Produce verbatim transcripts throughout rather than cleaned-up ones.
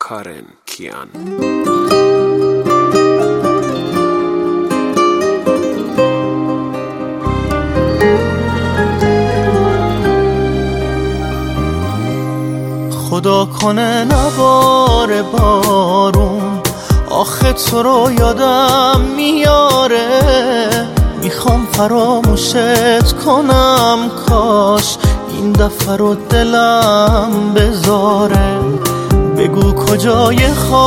کارن کیان. خدا کنه نباره بارون، آخه تو رو یادم میاره. میخوام فراموشت کنم، کاش این دفعه رو دلم بذاره. بگو کجای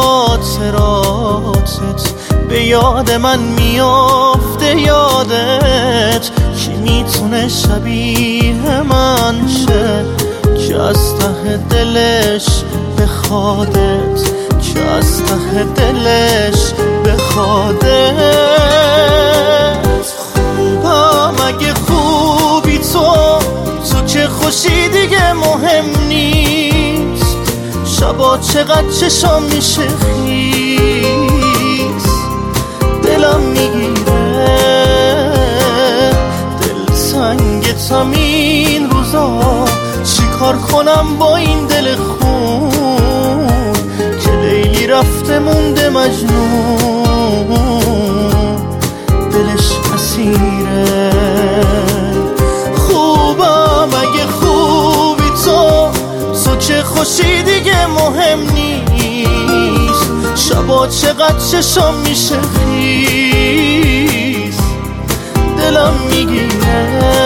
خاطراتت به یاد من میافته یادت. کی میتونه شبیه من شه که از ته دلش بخوادت، که از ته دلش بخوادت. خوبم اگه خوبی تو، تو که خوشی دیگه مهم نیست. شبا چقدر چشام میشه خیس، دلم میگیره دل سنگتم این روزا. چی کار کنم با این دل خون که لیلی رفته مونده مجنون، دلش اسیره. خوبم اگه خوبی تو، تو که خوشی دیگه مهم نیست. شبا چقدر چشام میشه خیس، دلم میگیره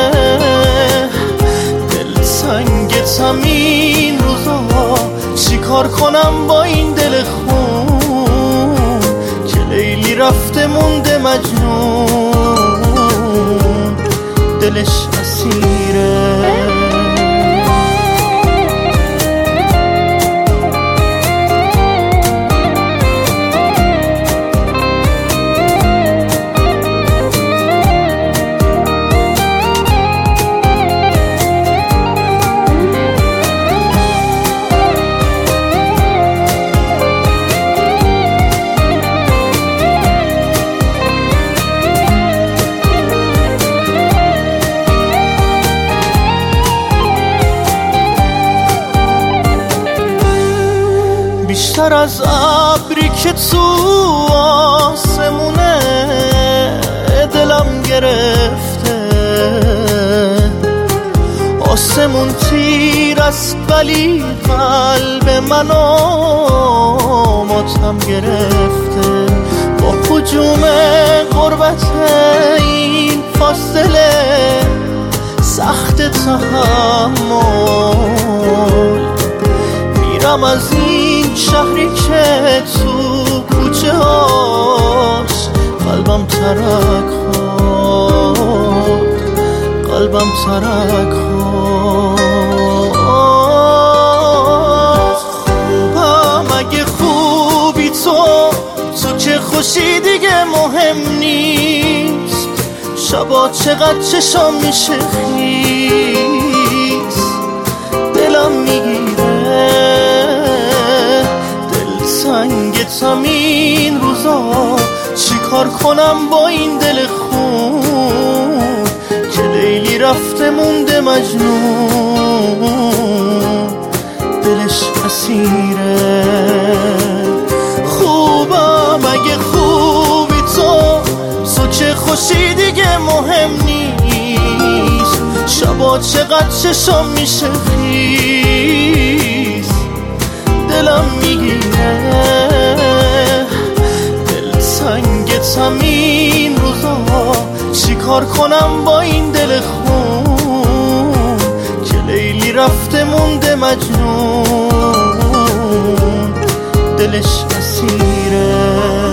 دل سنگتم این روزا. چی کار کنم با این دل خون که لیلی رفته مونده مجنون، دلش اسیره. بیشتر از ابری که تو آسمونه دلم گرفته. آسمون تیر است ولی قلب منو ماتم گرفته. با هجوم غربت این فاصله سخت تحمل، میرم از این شهری که تو کوچه هاش قلبم ترک خورد، قلبم ترک خورد. خوبم اگه خوبی تو، تو که خوشی دیگه مهم نیست. شبا چقدر چشام میشه خیس، دلم میگیره سنگتم این روزا. چی کار کنم با این دل خون که لیلی رفته مونده مجنون، دلش اسیره. خوبم اگه خوبی تو، تو که خوشی دیگه مهم نیست. شبا چقدر چشام میشه خیس، دلم میگیره دل سنگتم این روزا. چی کار کنم با این دل خون که لیلی رفته مونده مجنون، دلش اسیره.